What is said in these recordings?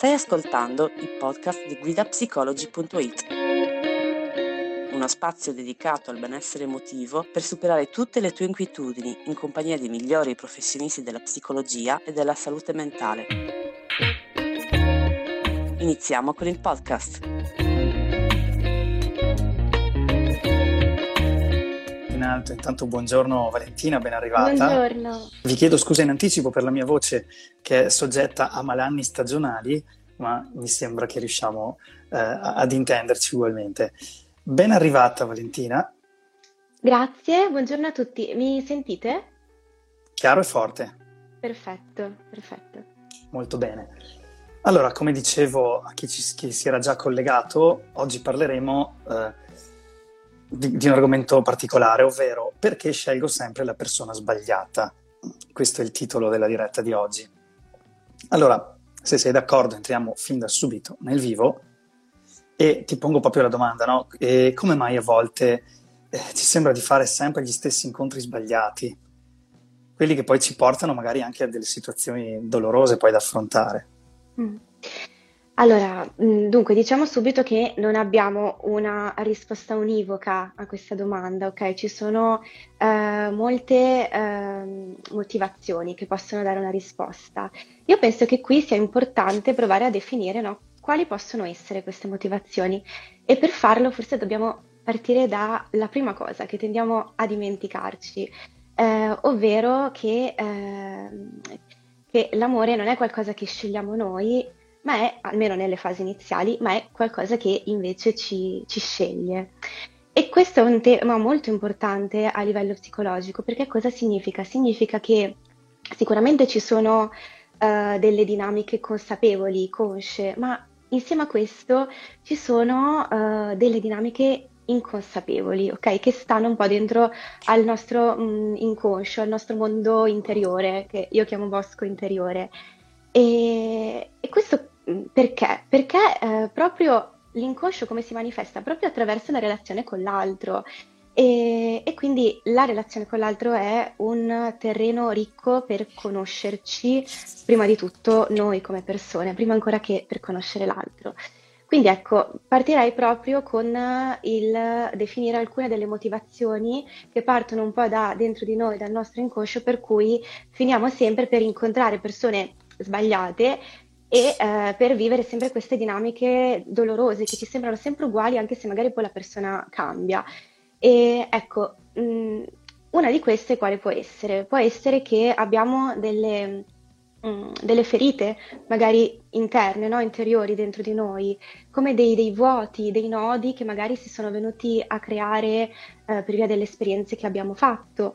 Stai ascoltando il podcast di guidapsicologi.it, uno spazio dedicato al benessere emotivo per superare tutte le tue inquietudini in compagnia dei migliori professionisti della psicologia e della salute mentale. Iniziamo con il podcast. In alto, intanto buongiorno Valentina, ben arrivata. Buongiorno. Vi chiedo scusa in anticipo per la mia voce che è soggetta a malanni stagionali, ma mi sembra che riusciamo ad intenderci ugualmente. Ben arrivata Valentina. Grazie, buongiorno a tutti. Mi sentite? Chiaro e forte. Perfetto. Molto bene. Allora, come dicevo a chi si era già collegato, oggi parleremo di un argomento particolare, ovvero perché scelgo sempre la persona sbagliata. Questo è il titolo della diretta di oggi. Allora, se sei d'accordo, entriamo fin da subito nel vivo e ti pongo proprio la domanda, no? E come mai a volte ci sembra di fare sempre gli stessi incontri sbagliati? Quelli che poi ci portano magari anche a delle situazioni dolorose poi da affrontare. Allora, dunque, diciamo subito che non abbiamo una risposta univoca a questa domanda, ok? Ci sono molte motivazioni che possono dare una risposta. Io penso che qui sia importante provare a definire, no, quali possono essere queste motivazioni, e per farlo forse dobbiamo partire dalla prima cosa che tendiamo a dimenticarci, ovvero che l'amore non è qualcosa che scegliamo noi, ma è, almeno nelle fasi iniziali, ma è qualcosa che invece ci sceglie. E questo è un tema molto importante a livello psicologico, perché cosa significa? Significa che sicuramente ci sono delle dinamiche consapevoli, consce, ma insieme a questo ci sono delle dinamiche inconsapevoli, ok? Che stanno un po' dentro al nostro inconscio, al nostro mondo interiore, che io chiamo bosco interiore. E questo perché? Perché proprio l'inconscio come si manifesta? Proprio attraverso la relazione con l'altro. E quindi la relazione con l'altro è un terreno ricco per conoscerci, prima di tutto noi come persone, prima ancora che per conoscere l'altro. Quindi ecco, partirei proprio con il definire alcune delle motivazioni che partono un po' da dentro di noi, dal nostro inconscio, per cui finiamo sempre per incontrare persone sbagliate e per vivere sempre queste dinamiche dolorose che ci sembrano sempre uguali, anche se magari poi la persona cambia. E ecco, una di queste quale può essere? Può essere che abbiamo delle ferite, magari interne, no? Interiori dentro di noi, come dei vuoti, dei nodi che magari si sono venuti a creare per via delle esperienze che abbiamo fatto.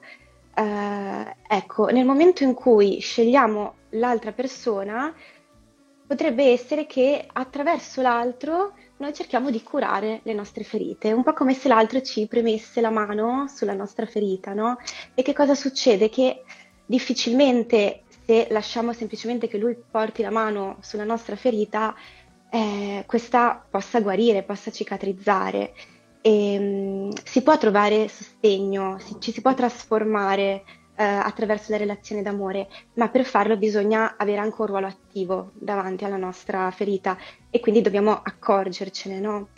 Ecco, nel momento in cui scegliamo l'altra persona, potrebbe essere che attraverso l'altro noi cerchiamo di curare le nostre ferite, un po' come se l'altro ci premesse la mano sulla nostra ferita, no? E che cosa succede? Che difficilmente, se lasciamo semplicemente che lui porti la mano sulla nostra ferita, questa possa guarire, possa cicatrizzare. E si può trovare sostegno, ci si può trasformare attraverso la relazione d'amore, ma per farlo bisogna avere anche un ruolo attivo davanti alla nostra ferita e quindi dobbiamo accorgercene, no?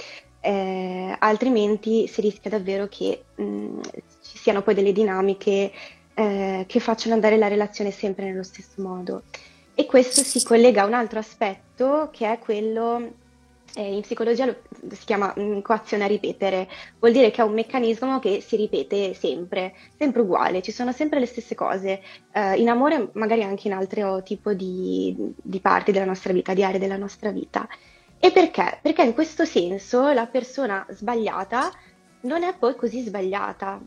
Altrimenti si rischia davvero che ci siano poi delle dinamiche che facciano andare la relazione sempre nello stesso modo. E questo si collega a un altro aspetto che è quello, in psicologia si chiama coazione a ripetere, vuol dire che è un meccanismo che si ripete sempre uguale, ci sono sempre le stesse cose, in amore magari anche in altro tipo di parti della nostra vita, di aree della nostra vita. E perché? Perché in questo senso la persona sbagliata non è poi così sbagliata,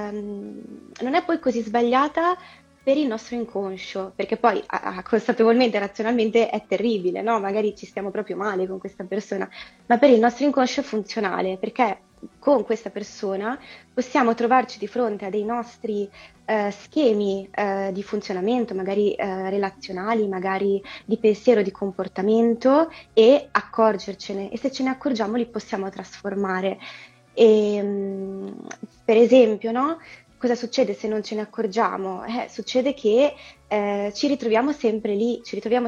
non è poi così sbagliata per il nostro inconscio, perché poi consapevolmente, razionalmente è terribile, no? Magari ci stiamo proprio male con questa persona, ma per il nostro inconscio è funzionale, perché con questa persona possiamo trovarci di fronte a dei nostri schemi di funzionamento, magari relazionali, magari di pensiero, di comportamento, e accorgercene, e se ce ne accorgiamo li possiamo trasformare. E, per esempio, no? cosa succede se non ce ne accorgiamo? Succede che ci ritroviamo sempre lì,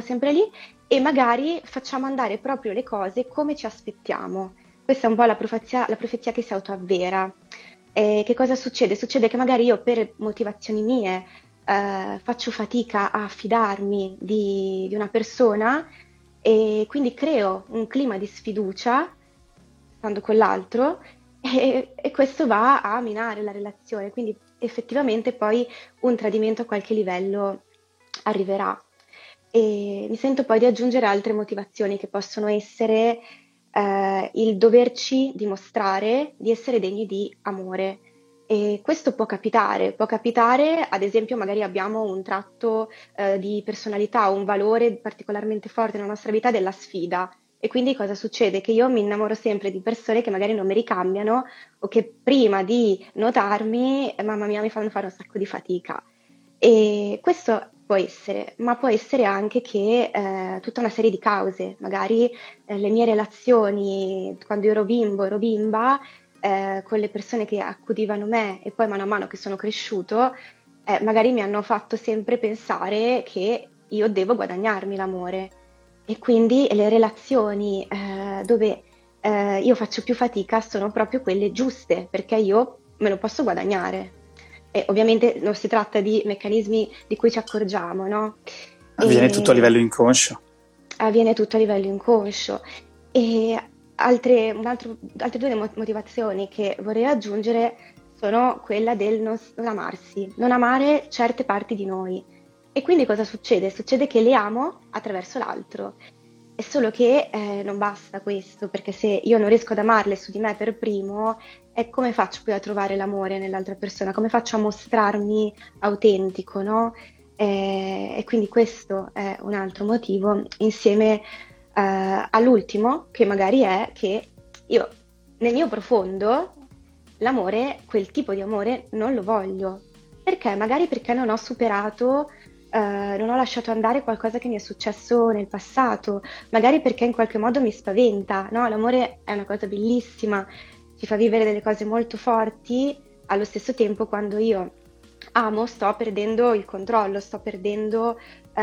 e magari facciamo andare proprio le cose come ci aspettiamo. Questa è un po' la profezia che si autoavvera. Che cosa succede? Succede che magari io per motivazioni mie faccio fatica a fidarmi di una persona e quindi creo un clima di sfiducia stando con l'altro e questo va a minare la relazione, quindi effettivamente poi un tradimento a qualche livello arriverà. E mi sento poi di aggiungere altre motivazioni che possono essere il doverci dimostrare di essere degni di amore. E questo può capitare, ad esempio, magari abbiamo un tratto di personalità o un valore particolarmente forte nella nostra vita della sfida. E quindi cosa succede? Che io mi innamoro sempre di persone che magari non mi ricambiano o che prima di notarmi, mamma mia, mi fanno fare un sacco di fatica. E questo può essere, ma può essere anche che tutta una serie di cause, magari le mie relazioni quando ero bimbo, ero bimba, con le persone che accudivano me e poi mano a mano che sono cresciuto, magari mi hanno fatto sempre pensare che io devo guadagnarmi l'amore e quindi le relazioni dove io faccio più fatica sono proprio quelle giuste, perché io me lo posso guadagnare. E ovviamente non si tratta di meccanismi di cui ci accorgiamo, no? Avviene tutto a E livello inconscio. avviene tutto a livello inconscio. E altre due motivazioni che vorrei aggiungere sono quella del non amarsi, non amare certe parti di noi. E quindi cosa succede? Succede che le amo attraverso l'altro. È solo che non basta questo, perché se io non riesco ad amarle su di me per primo, come faccio poi a trovare l'amore nell'altra persona? Come faccio a mostrarmi autentico, no? E quindi questo è un altro motivo, insieme all'ultimo, che magari è che io nel mio profondo l'amore, quel tipo di amore, non lo voglio. Perché? Magari perché non ho superato, non ho lasciato andare qualcosa che mi è successo nel passato, magari perché in qualche modo mi spaventa, no? L'amore è una cosa bellissima, ci fa vivere delle cose molto forti, allo stesso tempo quando io amo sto perdendo il controllo, sto perdendo,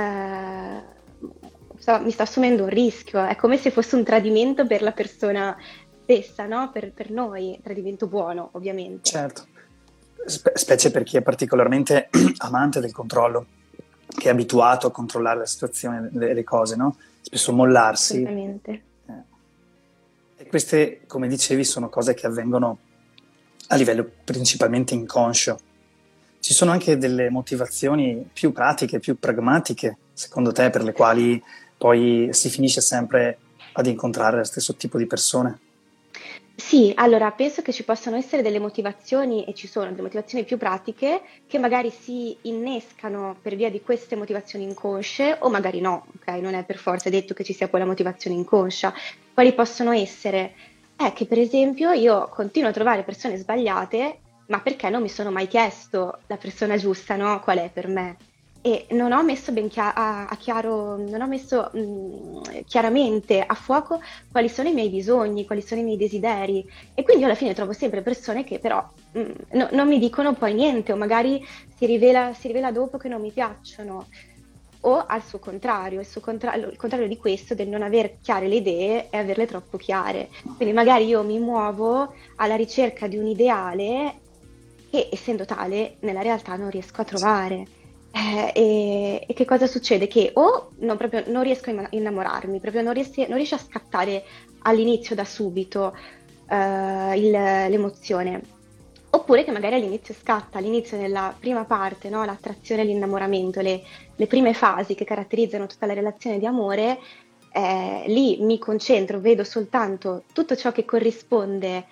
mi sto assumendo un rischio, è come se fosse un tradimento per la persona stessa, no? Per noi, tradimento buono, ovviamente. Certo, specie per chi è particolarmente amante del controllo, che è abituato a controllare la situazione, le cose, no? Spesso mollarsi. Assolutamente. E queste, come dicevi, sono cose che avvengono a livello principalmente inconscio. Ci sono anche delle motivazioni più pratiche, più pragmatiche, secondo te, per le quali poi si finisce sempre ad incontrare lo stesso tipo di persone? Sì, allora penso che ci possano essere delle motivazioni e ci sono delle motivazioni più pratiche che magari si innescano per via di queste motivazioni inconsce o magari no, ok? Non è per forza detto che ci sia quella motivazione inconscia. Quali possono essere? Che per esempio io continuo a trovare persone sbagliate, ma perché non mi sono mai chiesto la persona giusta, no? Qual è per me? E non ho messo a chiaro, non ho messo chiaramente a fuoco quali sono i miei bisogni, quali sono i miei desideri. E quindi io alla fine trovo sempre persone che però non mi dicono poi niente, o magari si rivela dopo che non mi piacciono. O al suo contrario, il contrario di questo, del non aver chiare le idee e averle troppo chiare. Quindi magari io mi muovo alla ricerca di un ideale che, essendo tale, nella realtà non riesco a trovare. E che cosa succede? Che o proprio non riesco a innamorarmi, proprio non riesce a scattare all'inizio da subito l'emozione, oppure che magari all'inizio nella prima parte, no? L'attrazione e l'innamoramento, le prime fasi che caratterizzano tutta la relazione di amore, lì mi concentro, vedo soltanto tutto ciò che corrisponde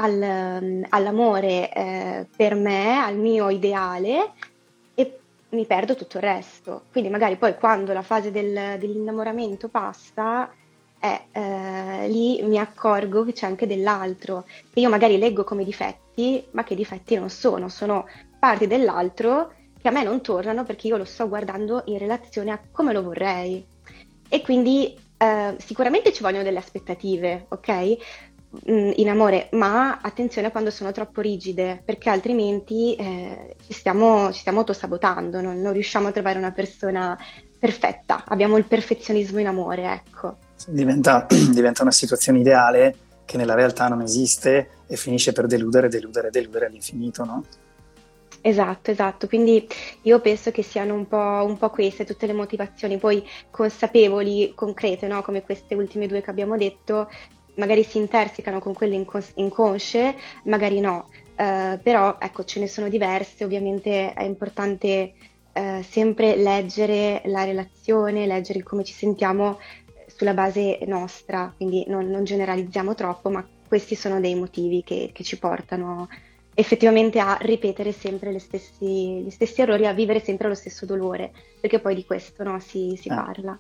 all'amore per me, al mio ideale, e mi perdo tutto il resto. Quindi magari poi quando la fase dell'innamoramento passa, lì mi accorgo che c'è anche dell'altro, che io magari leggo come difetti, ma che difetti non sono parti dell'altro che a me non tornano perché io lo sto guardando in relazione a come lo vorrei. E quindi sicuramente ci vogliono delle aspettative, ok? in amore, ma attenzione quando sono troppo rigide, perché altrimenti ci stiamo autosabotando, non riusciamo a trovare una persona perfetta, abbiamo il perfezionismo in amore, ecco. Diventa una situazione ideale che nella realtà non esiste e finisce per deludere all'infinito, no? Esatto, esatto. Quindi io penso che siano un po' queste tutte le motivazioni, poi consapevoli, concrete, no? Come queste ultime due che abbiamo detto, magari si intersecano con quelle inconsce, magari no. Però ecco, ce ne sono diverse, ovviamente è importante sempre leggere la relazione, leggere il come ci sentiamo sulla base nostra, quindi non generalizziamo troppo, ma questi sono dei motivi che ci portano effettivamente a ripetere sempre gli stessi errori, a vivere sempre lo stesso dolore, perché poi di questo, no, si Eh. parla.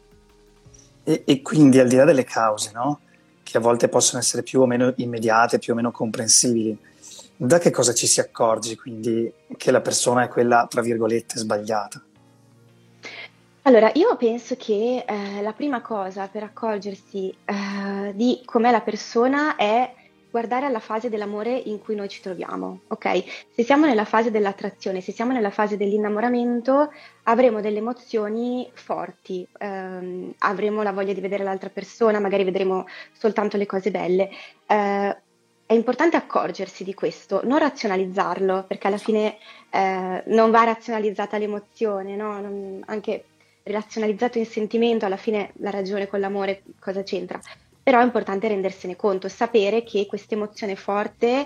E quindi al di là delle cause, no? Che a volte possono essere più o meno immediate, più o meno comprensibili, da che cosa ci si accorge quindi che la persona è quella, tra virgolette, sbagliata? Allora, io penso che la prima cosa per accorgersi di com'è la persona è guardare alla fase dell'amore in cui noi ci troviamo, ok? Se siamo nella fase dell'attrazione, se siamo nella fase dell'innamoramento, avremo delle emozioni forti, avremo la voglia di vedere l'altra persona, magari vedremo soltanto le cose belle. È importante accorgersi di questo, non razionalizzarlo, perché alla fine non va razionalizzata l'emozione, no? Anche razionalizzato in sentimento, alla fine la ragione con l'amore cosa c'entra? Però è importante rendersene conto, sapere che questa emozione forte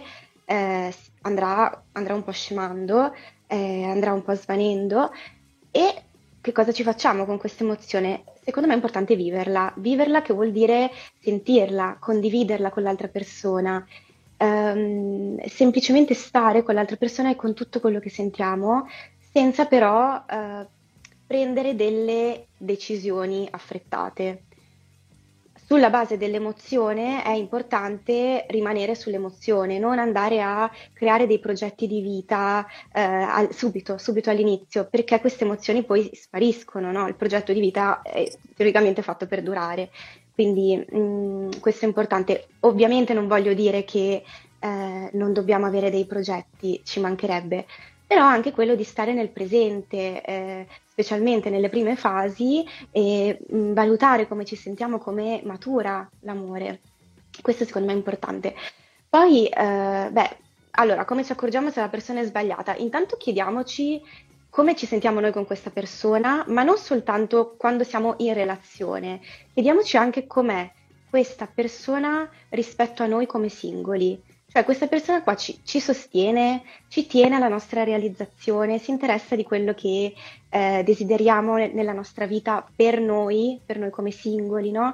andrà un po' scemando, andrà un po' svanendo e che cosa ci facciamo con questa emozione? Secondo me è importante viverla che vuol dire sentirla, condividerla con l'altra persona, semplicemente stare con l'altra persona e con tutto quello che sentiamo, senza però prendere delle decisioni affrettate. Sulla base dell'emozione è importante rimanere sull'emozione, non andare a creare dei progetti di vita subito all'inizio, perché queste emozioni poi spariscono, no? Il progetto di vita è teoricamente fatto per durare. Quindi questo è importante. Ovviamente non voglio dire che non dobbiamo avere dei progetti, ci mancherebbe, però anche quello di stare nel presente, specialmente nelle prime fasi, e valutare come ci sentiamo, come matura l'amore. Questo secondo me è importante. Poi, allora, come ci accorgiamo se la persona è sbagliata? Intanto chiediamoci come ci sentiamo noi con questa persona, ma non soltanto quando siamo in relazione. Chiediamoci anche com'è questa persona rispetto a noi come singoli. Cioè, questa persona qua ci sostiene, ci tiene alla nostra realizzazione, si interessa di quello che desideriamo nella nostra vita per noi come singoli, no?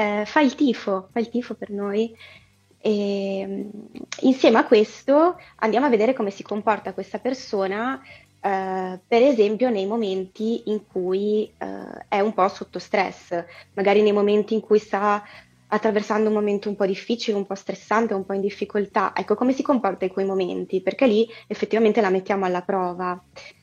Fa il tifo per noi. E, insieme a questo andiamo a vedere come si comporta questa persona, per esempio nei momenti in cui è un po' sotto stress, magari nei momenti in cui sta attraversando un momento un po' difficile, un po' stressante, un po' in difficoltà. Ecco, come si comporta in quei momenti? Perché lì effettivamente la mettiamo alla prova.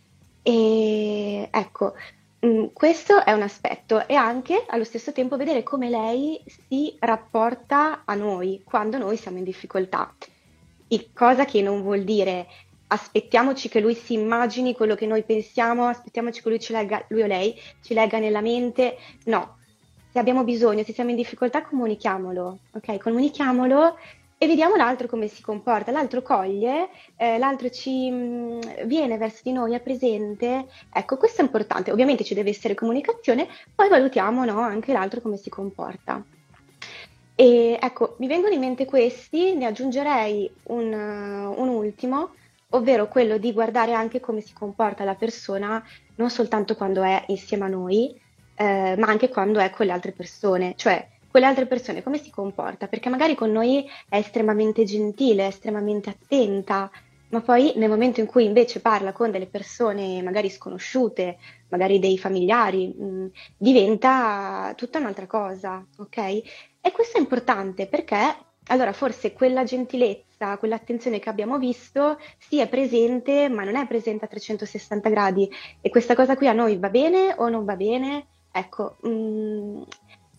E ecco, questo è un aspetto e anche allo stesso tempo vedere come lei si rapporta a noi quando noi siamo in difficoltà. Cosa che non vuol dire aspettiamoci che lui si immagini quello che noi pensiamo, aspettiamoci che lui ci legga, lui o lei ci legga nella mente. No, se abbiamo bisogno, se siamo in difficoltà, comunichiamolo, ok? Comunichiamolo e vediamo l'altro come si comporta. L'altro coglie, l'altro viene verso di noi, è presente. Ecco, questo è importante. Ovviamente ci deve essere comunicazione, poi valutiamo, no, anche l'altro come si comporta. E ecco, mi vengono in mente questi, ne aggiungerei un ultimo, ovvero quello di guardare anche come si comporta la persona, non soltanto quando è insieme a noi, ma anche quando è con le altre persone, cioè con le altre persone come si comporta, perché magari con noi è estremamente gentile, è estremamente attenta, ma poi nel momento in cui invece parla con delle persone magari sconosciute, magari dei familiari, diventa tutta un'altra cosa, ok? E questo è importante perché allora forse quella gentilezza, quell'attenzione che abbiamo visto sì è presente, ma non è presente a 360 gradi e questa cosa qui a noi va bene o non va bene? Ecco,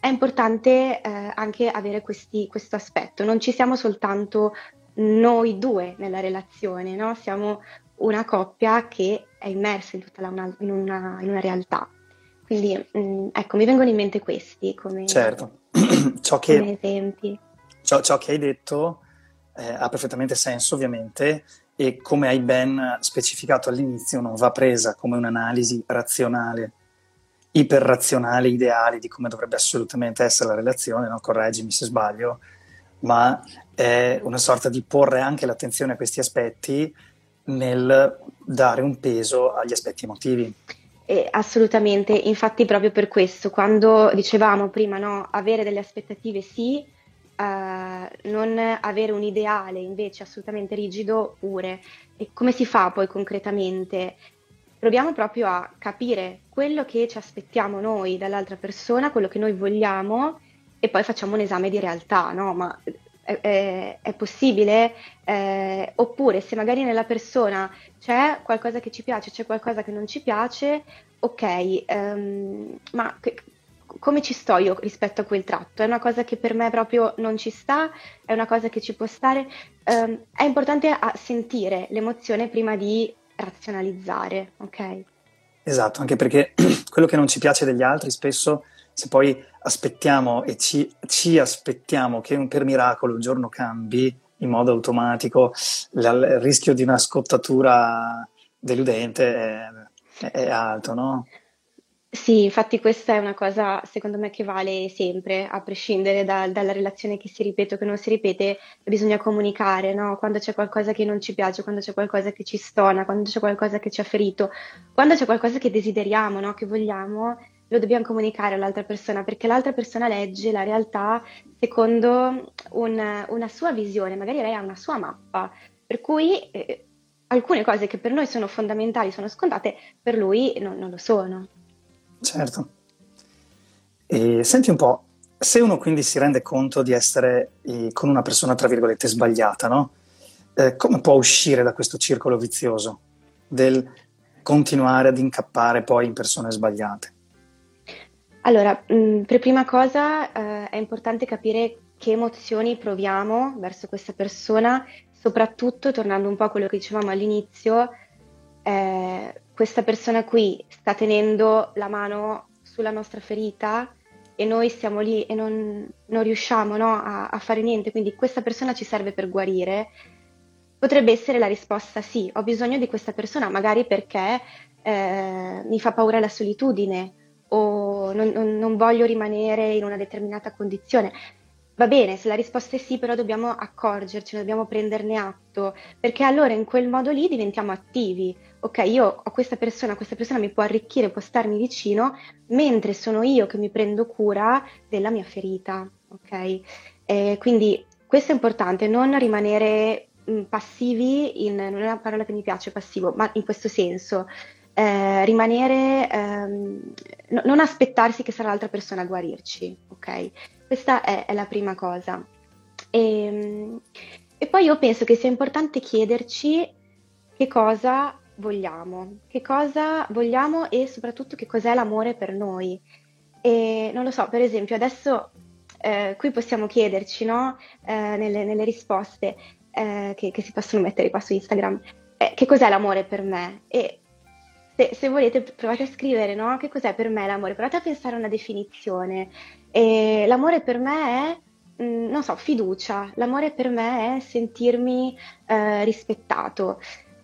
è importante anche avere questo aspetto. Non ci siamo soltanto noi due nella relazione, no? Siamo una coppia che è immersa in tutta in una realtà. Quindi, ecco, mi vengono in mente questi Certo, ciò come che, esempi. ciò che hai detto ha perfettamente senso, ovviamente, e come hai ben specificato all'inizio, non va presa come un'analisi razionale, iperrazionale, ideale di come dovrebbe assolutamente essere la relazione, no? Correggimi se sbaglio, ma è una sorta di porre anche l'attenzione a questi aspetti nel dare un peso agli aspetti emotivi. Assolutamente, infatti proprio per questo, quando dicevamo prima, no, avere delle aspettative sì, non avere un ideale invece assolutamente rigido pure. E come si fa poi concretamente? Proviamo proprio a capire quello che ci aspettiamo noi dall'altra persona, quello che noi vogliamo e poi facciamo un esame di realtà, no? Ma è possibile? Oppure se magari nella persona c'è qualcosa che ci piace, c'è qualcosa che non ci piace, ok, ma come ci sto io rispetto a quel tratto? È una cosa che per me proprio non ci sta, è una cosa che ci può stare. È importante sentire l'emozione prima di razionalizzare, ok? Esatto, anche perché quello che non ci piace degli altri spesso, se poi aspettiamo e ci aspettiamo che per miracolo un giorno cambi in modo automatico, il rischio di una scottatura deludente è alto, no? Sì, infatti questa è una cosa secondo me che vale sempre, a prescindere dalla relazione che si ripete o che non si ripete, bisogna comunicare, no? Quando c'è qualcosa che non ci piace, quando c'è qualcosa che ci stona, quando c'è qualcosa che ci ha ferito, quando c'è qualcosa che desideriamo, no? Che vogliamo, lo dobbiamo comunicare all'altra persona, perché l'altra persona legge la realtà secondo una sua visione, magari lei ha una sua mappa, per cui alcune cose che per noi sono fondamentali, sono scontate, per lui non lo sono. Certo. E senti un po', se uno quindi si rende conto di essere con una persona, tra virgolette, sbagliata, no? Come può uscire da questo circolo vizioso del continuare ad incappare poi in persone sbagliate? Allora, per prima cosa, è importante capire che emozioni proviamo verso questa persona, soprattutto tornando un po' a quello che dicevamo all'inizio, questa persona qui sta tenendo la mano sulla nostra ferita e noi stiamo lì e non riusciamo, no, a fare niente, quindi questa persona ci serve per guarire. Potrebbe essere la risposta sì, ho bisogno di questa persona, magari perché mi fa paura la solitudine o non voglio rimanere in una determinata condizione. Va bene, se la risposta è sì, però dobbiamo accorgercene, dobbiamo prenderne atto, perché allora in quel modo lì diventiamo attivi. Ok, io ho questa persona mi può arricchire, può starmi vicino, mentre sono io che mi prendo cura della mia ferita. Ok? Quindi questo è importante, non rimanere passivi, non è una parola che mi piace, passivo, ma in questo senso, rimanere, non aspettarsi che sarà l'altra persona a guarirci, ok? Questa è la prima cosa. E, e poi io penso che sia importante chiederci che cosa vogliamo e soprattutto che cos'è l'amore per noi. E non lo so, per esempio, adesso qui possiamo chiederci, no? Nelle risposte che si possono mettere qua su Instagram, che cos'è l'amore per me? E se volete provate a scrivere, no? Che cos'è per me l'amore? Provate a pensare a una definizione. E l'amore per me è, non so, fiducia. L'amore per me è sentirmi rispettato.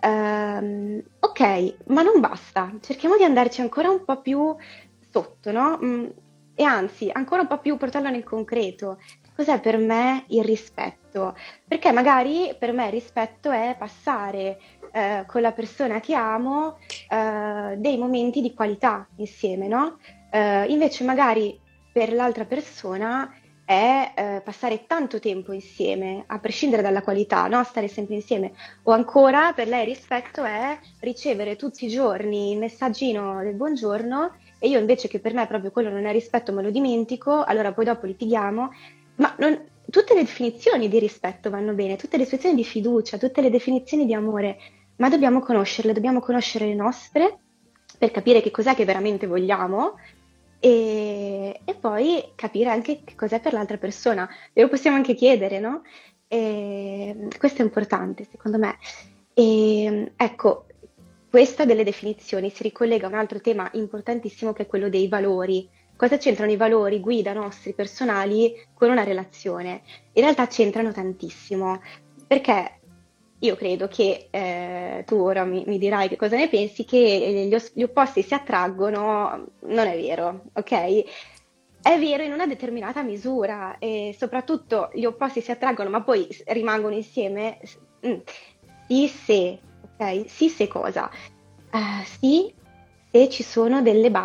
Ok, ma non basta. Cerchiamo di andarci ancora un po' più sotto, no? E anzi, ancora un po' più portarlo nel concreto. Cos'è per me il rispetto? Perché magari per me il rispetto è passare con la persona che amo dei momenti di qualità insieme, no? Invece magari per l'altra persona è passare tanto tempo insieme, a prescindere dalla qualità, no? Stare sempre insieme. O ancora per lei rispetto è ricevere tutti i giorni il messaggino del buongiorno e io invece che per me proprio quello non è rispetto, me lo dimentico, allora poi dopo litighiamo. Ma tutte le definizioni di rispetto vanno bene, tutte le definizioni di fiducia, tutte le definizioni di amore, ma dobbiamo conoscerle, dobbiamo conoscere le nostre per capire che cos'è che veramente vogliamo e poi capire anche che cos'è per l'altra persona. Lo possiamo anche chiedere, no? Questo è importante, secondo me. Ecco, questa delle definizioni si ricollega a un altro tema importantissimo che è quello dei valori. Cosa c'entrano i valori guida nostri personali con una relazione? In realtà c'entrano tantissimo, perché io credo che tu ora mi dirai che cosa ne pensi, che gli opposti si attraggono, non è vero, ok? È vero in una determinata misura e soprattutto gli opposti si attraggono ma poi rimangono insieme, sì se, ok? Sì se cosa? Sì se ci sono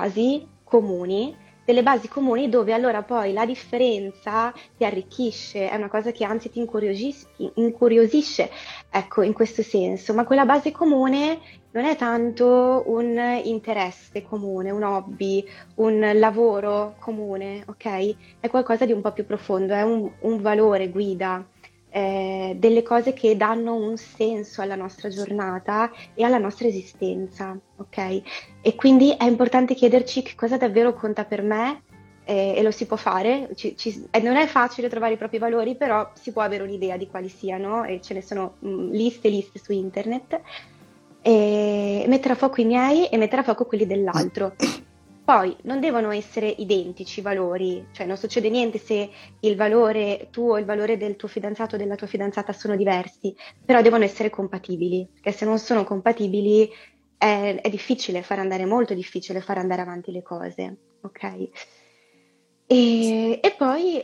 delle basi comuni dove allora poi la differenza ti arricchisce, è una cosa che anzi ti incuriosisce, ecco, in questo senso, ma quella base comune non è tanto un interesse comune, un hobby, un lavoro comune, ok? È qualcosa di un po' più profondo, è un valore guida, delle cose che danno un senso alla nostra giornata e alla nostra esistenza, ok? E quindi è importante chiederci che cosa davvero conta per me e lo si può fare. Non è facile trovare i propri valori, però si può avere un'idea di quali siano e ce ne sono liste e liste su internet. E mettere a fuoco i miei e mettere a fuoco quelli dell'altro. Poi non devono essere identici i valori, cioè non succede niente se il valore tuo e il valore del tuo fidanzato o della tua fidanzata sono diversi, però devono essere compatibili, perché se non sono compatibili è difficile far andare, molto difficile far andare avanti le cose, ok? E poi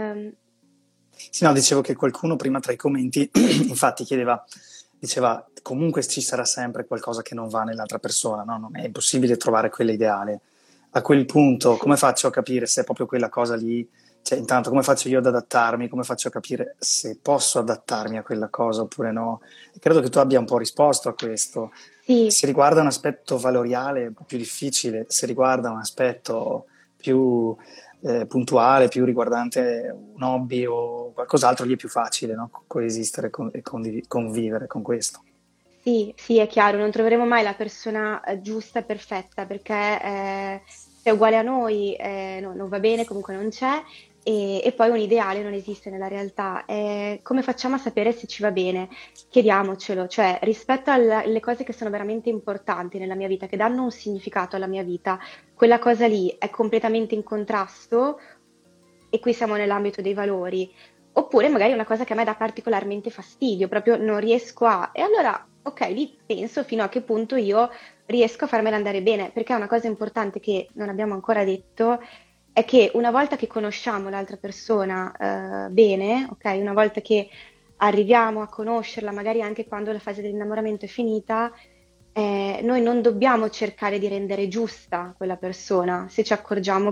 Sì, no, dicevo che qualcuno prima tra i commenti infatti diceva comunque ci sarà sempre qualcosa che non va nell'altra persona, no? Non è impossibile trovare quella ideale. A quel punto, come faccio a capire se è proprio quella cosa lì? Cioè, intanto, come faccio io ad adattarmi? Come faccio a capire se posso adattarmi a quella cosa oppure no? E credo che tu abbia un po' risposto a questo. sì, Se riguarda un aspetto valoriale è un po' più difficile, se riguarda un aspetto più puntuale, più riguardante un hobby o qualcos'altro, gli è più facile, no? Coesistere e convivere con questo. sì, sì, è chiaro, non troveremo mai la persona giusta e perfetta perché se è uguale a noi non va bene, comunque non c'è e poi un ideale non esiste nella realtà. Come facciamo a sapere se ci va bene? Chiediamocelo, cioè rispetto alle cose che sono veramente importanti nella mia vita, che danno un significato alla mia vita, quella cosa lì è completamente in contrasto e qui siamo nell'ambito dei valori. Oppure magari è una cosa che a me dà particolarmente fastidio, proprio non riesco a... E allora, ok, lì penso fino a che punto io riesco a farmela andare bene, perché è una cosa importante che non abbiamo ancora detto, è che una volta che conosciamo l'altra persona bene, ok, una volta che arriviamo a conoscerla, magari anche quando la fase dell'innamoramento è finita, noi non dobbiamo cercare di rendere giusta quella persona se ci accorgiamo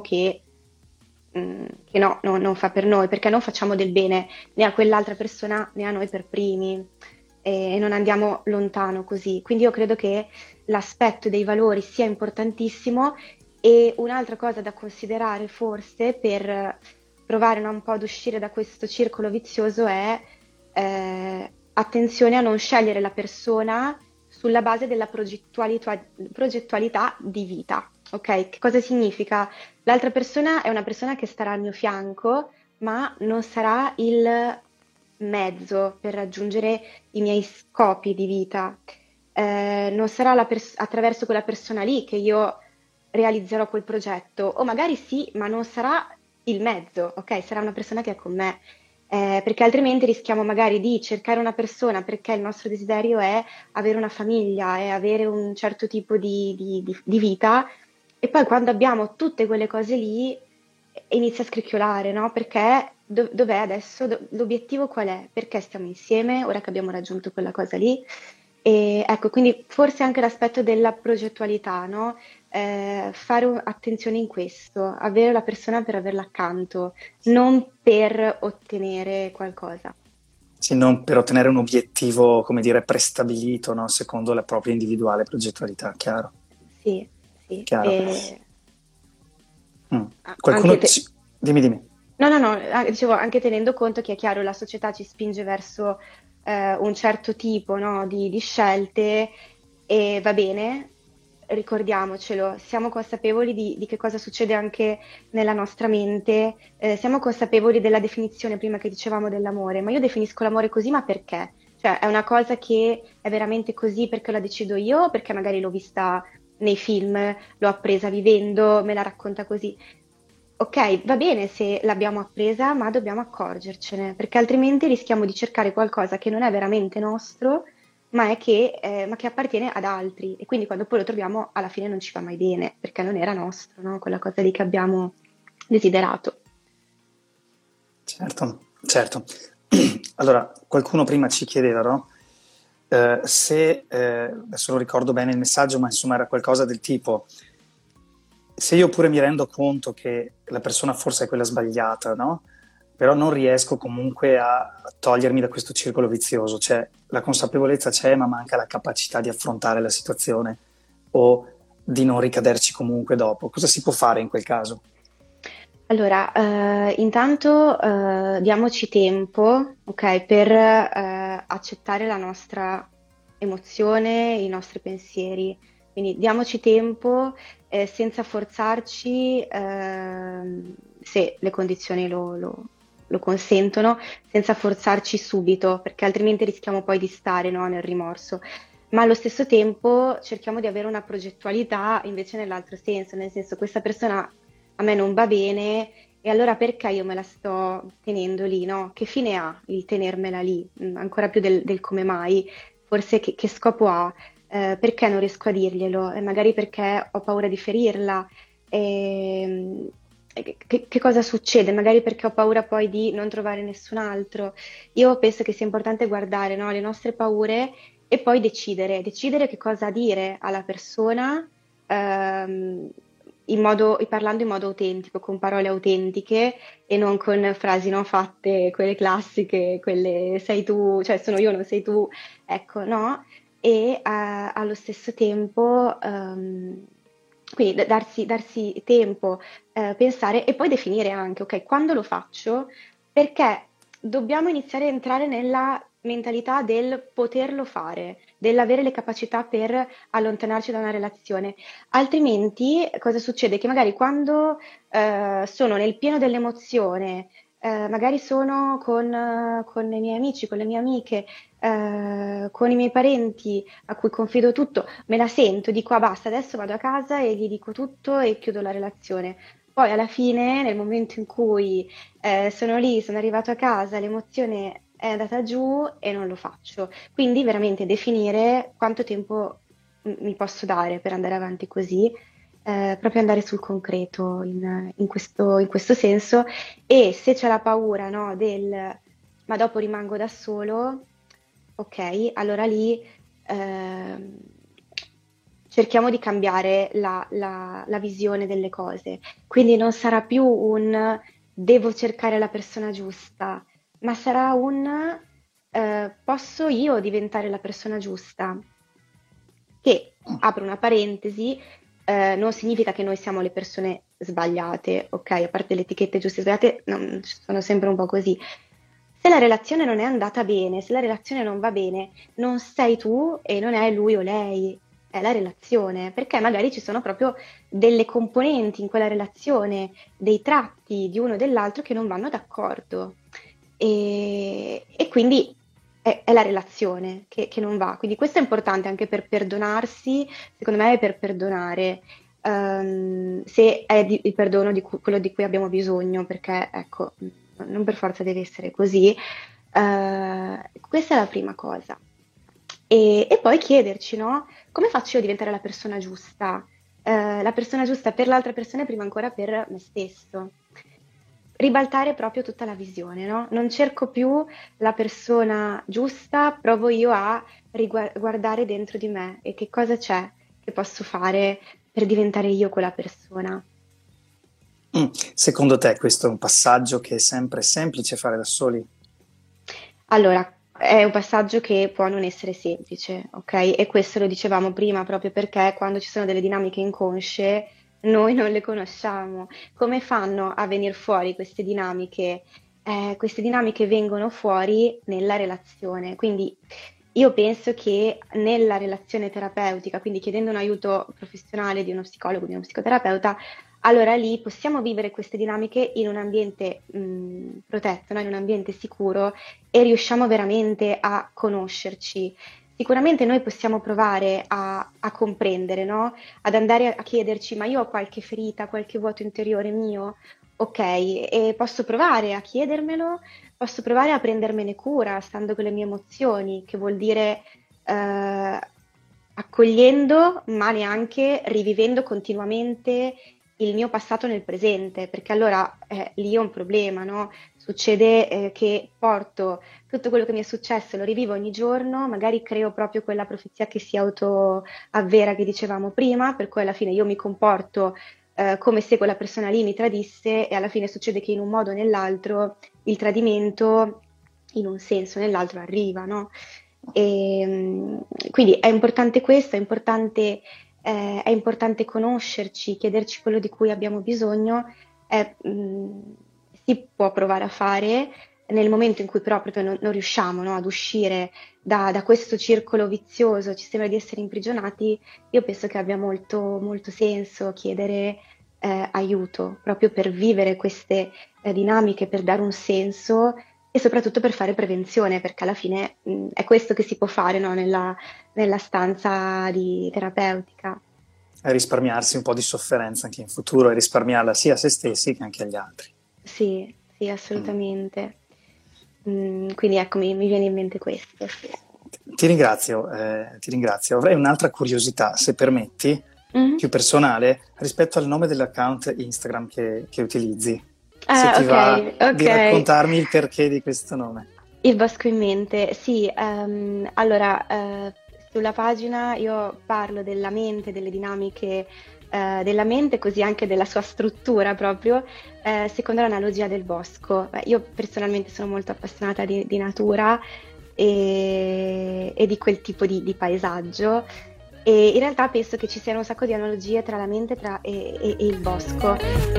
che no, non fa per noi, perché non facciamo del bene né a quell'altra persona né a noi per primi e non andiamo lontano così. Quindi io credo che l'aspetto dei valori sia importantissimo e un'altra cosa da considerare forse per provare un po' ad uscire da questo circolo vizioso è attenzione a non scegliere la persona sulla base della progettualità di vita. Ok, che cosa significa? L'altra persona è una persona che starà al mio fianco, ma non sarà il mezzo per raggiungere i miei scopi di vita. Non sarà attraverso quella persona lì che io realizzerò quel progetto, o magari sì, ma non sarà il mezzo, ok? Sarà una persona che è con me. Perché altrimenti rischiamo magari di cercare una persona perché il nostro desiderio è avere una famiglia e avere un certo tipo di vita e poi quando abbiamo tutte quelle cose lì inizia a scricchiolare, no? Perché dov'è adesso? L'obiettivo qual è? Perché stiamo insieme ora che abbiamo raggiunto quella cosa lì? E ecco, quindi forse anche l'aspetto della progettualità, no? Fare attenzione in questo, avere la persona per averla accanto, non per ottenere qualcosa. Sì, non per ottenere un obiettivo, come dire, prestabilito, no? Secondo la propria individuale progettualità, chiaro. Sì, sì. Chiaro. Anche Qualcuno dimmi. no, dicevo, anche tenendo conto che è chiaro, la società ci spinge verso un certo tipo, no, di scelte e va bene, ricordiamocelo, siamo consapevoli di che cosa succede anche nella nostra mente, siamo consapevoli della definizione prima che dicevamo dell'amore, ma io definisco l'amore così, ma perché? Cioè, è una cosa che è veramente così perché la decido io, o perché magari l'ho vista nei film, l'ho appresa vivendo, me la racconta così. Ok, va bene se l'abbiamo appresa, ma dobbiamo accorgercene, perché altrimenti rischiamo di cercare qualcosa che non è veramente nostro, ma che appartiene ad altri. E quindi quando poi lo troviamo, alla fine non ci va mai bene, perché non era nostro, no? Quella cosa lì che abbiamo desiderato. Certo, certo. Allora, qualcuno prima ci chiedeva, no? Se, adesso non ricordo bene il messaggio, ma insomma era qualcosa del tipo, se io pure mi rendo conto che la persona forse è quella sbagliata, no? Però non riesco comunque a togliermi da questo circolo vizioso, cioè la consapevolezza c'è, ma manca la capacità di affrontare la situazione o di non ricaderci comunque dopo. Cosa si può fare in quel caso? Allora, intanto diamoci tempo, ok, per accettare la nostra emozione, i nostri pensieri. Quindi diamoci tempo senza forzarci, se le condizioni lo consentono, senza forzarci subito, perché altrimenti rischiamo poi di stare, no, nel rimorso. Ma allo stesso tempo cerchiamo di avere una progettualità invece nell'altro senso, nel senso questa persona a me non va bene e allora perché io me la sto tenendo lì, no? Che fine ha il tenermela lì? Ancora più del come mai, forse che scopo ha? Perché non riesco a dirglielo? Magari perché ho paura di ferirla. Ehm, che cosa succede? Magari perché ho paura poi di non trovare nessun altro. Io penso che sia importante guardare, no, le nostre paure e poi decidere che cosa dire alla persona, ehm, parlando in modo autentico, con parole autentiche e non con frasi non fatte, quelle classiche, quelle sei tu, cioè sono io, non sei tu, ecco, no? E allo stesso tempo, quindi darsi tempo, pensare e poi definire anche, ok, quando lo faccio, perché dobbiamo iniziare a entrare nella mentalità del poterlo fare, dell'avere le capacità per allontanarci da una relazione. Altrimenti, cosa succede? Che magari quando sono nel pieno dell'emozione, magari sono con i miei amici, con le mie amiche, con i miei parenti a cui confido tutto, me la sento, dico ah basta, adesso vado a casa e gli dico tutto e chiudo la relazione. Poi alla fine, nel momento in cui sono lì, sono arrivato a casa, l'emozione è andata giù e non lo faccio. Quindi veramente definire quanto tempo mi posso dare per andare avanti così, proprio andare sul concreto in questo senso. E se c'è la paura, no, del ma dopo rimango da solo, ok, allora lì ehm, cerchiamo di cambiare la visione delle cose. Quindi non sarà più un devo cercare la persona giusta, ma sarà un posso io diventare la persona giusta? Che, apro una parentesi, non significa che noi siamo le persone sbagliate, ok? A parte le etichette giuste e sbagliate, sono sempre un po' così. Se la relazione non è andata bene, se la relazione non va bene, non sei tu e non è lui o lei, è la relazione, perché magari ci sono proprio delle componenti in quella relazione, dei tratti di uno e dell'altro che non vanno d'accordo. E quindi è la relazione che non va. Quindi questo è importante anche per perdonarsi, secondo me è per perdonare, se è il perdono quello di cui abbiamo bisogno, perché ecco, non per forza deve essere così. Questa è la prima cosa. E poi chiederci, no? Come faccio io a diventare la persona giusta? La persona giusta per l'altra persona e prima ancora per me stesso. Ribaltare proprio tutta la visione, no? Non cerco più la persona giusta, provo io a guardare dentro di me e che cosa c'è che posso fare per diventare io quella persona. Secondo te questo è un passaggio che è sempre semplice fare da soli? Allora, è un passaggio che può non essere semplice, ok? E questo lo dicevamo prima proprio perché quando ci sono delle dinamiche inconsce, noi non le conosciamo. Come fanno a venire fuori queste dinamiche? Queste dinamiche vengono fuori nella relazione, quindi io penso che nella relazione terapeutica, quindi chiedendo un aiuto professionale di uno psicologo, di uno psicoterapeuta, allora lì possiamo vivere queste dinamiche in un ambiente protetto, no? In un ambiente sicuro e riusciamo veramente a conoscerci. Sicuramente noi possiamo provare a comprendere, no? Ad andare a chiederci, ma io ho qualche ferita, qualche vuoto interiore mio? Ok, e posso provare a chiedermelo, posso provare a prendermene cura, stando con le mie emozioni, che vuol dire accogliendo, ma neanche rivivendo continuamente il mio passato nel presente, perché allora lì è un problema, no? Succede che porto tutto quello che mi è successo, lo rivivo ogni giorno, magari creo proprio quella profezia che si autoavvera che dicevamo prima, per cui alla fine io mi comporto come se quella persona lì mi tradisse e alla fine succede che in un modo o nell'altro il tradimento in un senso o nell'altro arriva, no? Quindi è importante questo, è importante conoscerci, chiederci quello di cui abbiamo bisogno, si può provare a fare nel momento in cui proprio non riusciamo, no, ad uscire da questo circolo vizioso, ci sembra di essere imprigionati, io penso che abbia molto, molto senso chiedere aiuto proprio per vivere queste dinamiche, per dare un senso e soprattutto per fare prevenzione, perché alla fine è questo che si può fare, no, nella stanza terapeutica. E risparmiarsi un po' di sofferenza anche in futuro e risparmiarla sia a se stessi che anche agli altri. Sì, assolutamente. Quindi ecco, mi viene in mente questo. Sì. Ti ringrazio. Avrei un'altra curiosità, se permetti, più personale, rispetto al nome dell'account Instagram che utilizzi. Se ti va di raccontarmi il perché di questo nome. Il bosco in mente, sì. Allora, sulla pagina io parlo della mente, delle dinamiche della mente, così anche della sua struttura proprio, secondo l'analogia del bosco. Io personalmente sono molto appassionata di natura e di quel tipo di paesaggio e in realtà penso che ci siano un sacco di analogie tra la mente e il bosco.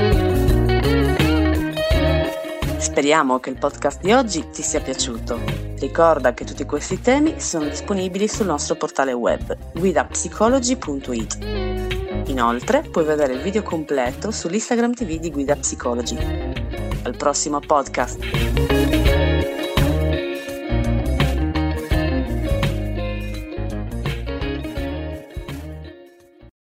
Speriamo che il podcast di oggi ti sia piaciuto. Ricorda che tutti questi temi sono disponibili sul nostro portale web guidapsicology.it. Inoltre puoi vedere il video completo sull'Instagram TV di Guida Psicology. Al prossimo podcast!